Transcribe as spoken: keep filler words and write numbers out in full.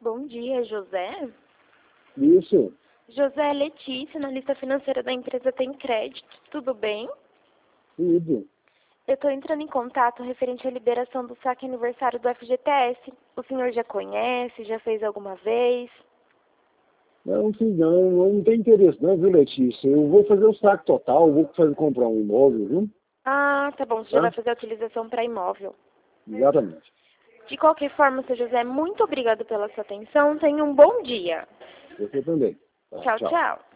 Bom dia, José. Isso. José Letícia, analista financeira da empresa Tem Crédito. Tudo bem? Tudo. Eu estou entrando em contato referente à liberação do saque aniversário do F G T S. O senhor já conhece? Já fez alguma vez? Não, fiz não, não tem interesse não, viu, Letícia? Eu vou fazer o saque total, vou fazer, comprar um imóvel, viu? Ah, tá bom. Você já Tá? vai fazer a utilização para imóvel. Exatamente. De qualquer forma, seu José, muito obrigado pela sua atenção. Tenha um bom dia. Você também. Tá, Tchau, tchau. tchau.